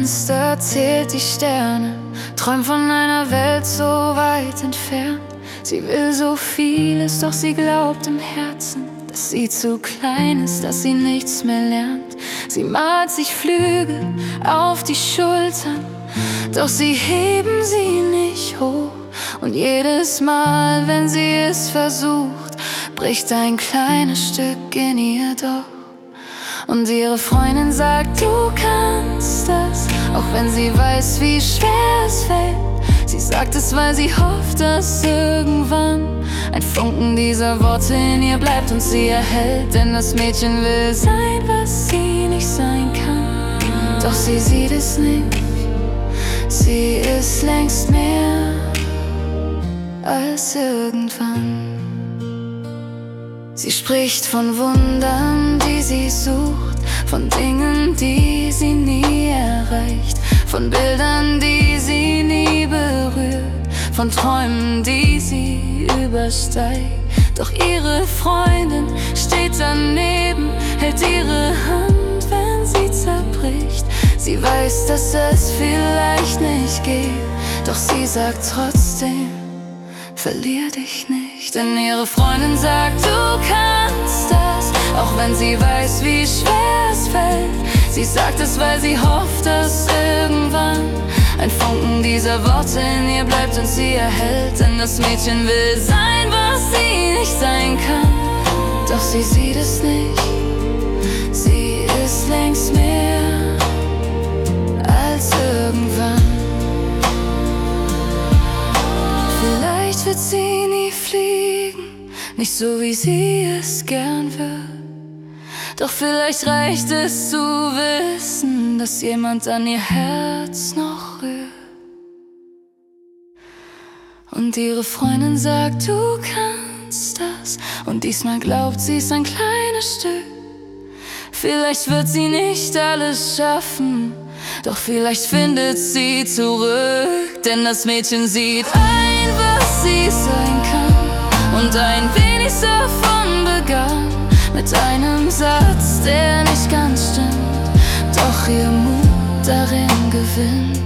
Fenster, zählt die Sterne, träumt von einer Welt so weit entfernt. Sie will so vieles, doch sie glaubt im Herzen, dass sie zu klein ist, dass sie nichts mehr lernt. Sie malt sich Flügel auf die Schultern, doch sie heben sie nicht hoch. Und jedes Mal, wenn sie es versucht, bricht ein kleines Stück in ihr doch. Und ihre Freundin sagt, du kannst das, auch wenn sie weiß, wie schwer es fällt. Sie sagt es, weil sie hofft, dass irgendwann ein Funken dieser Worte in ihr bleibt und sie erhält. Denn das Mädchen will sein, was sie nicht sein kann. Doch sie sieht es nicht, sie ist längst mehr als irgendwann. Sie spricht von Wundern, die sie sucht, von Dingen, die sie nie erreicht, von Bildern, die sie nie berührt, von Träumen, die sie übersteigt. Doch ihre Freundin steht daneben, hält ihre Hand, wenn sie zerbricht. Sie weiß, dass es vielleicht nicht geht, doch sie sagt trotzdem, verlier dich nicht. Denn ihre Freundin sagt, du kannst das, auch wenn sie weiß, wie schwer es fällt. Sie sagt es, weil sie hofft, dass irgendwann ein Funken dieser Worte in ihr bleibt und sie erhält. Denn das Mädchen will sein, was sie nicht sein kann. Doch sie sieht es nicht, sie ist längst mehr als irgendwann. Vielleicht wird sie nie fliegen, nicht so wie sie es gern will. Doch vielleicht reicht es zu wissen, dass jemand an ihr Herz noch rührt. Und ihre Freundin sagt, du kannst das, und diesmal glaubt sie es ein kleines Stück. Vielleicht wird sie nicht alles schaffen, doch vielleicht findet sie zurück. Denn das Mädchen sieht ein, was sie sein kann, und ein wenig davon begann mit einem Satz, der nicht ganz stimmt, doch ihr Mut darin gewinnt.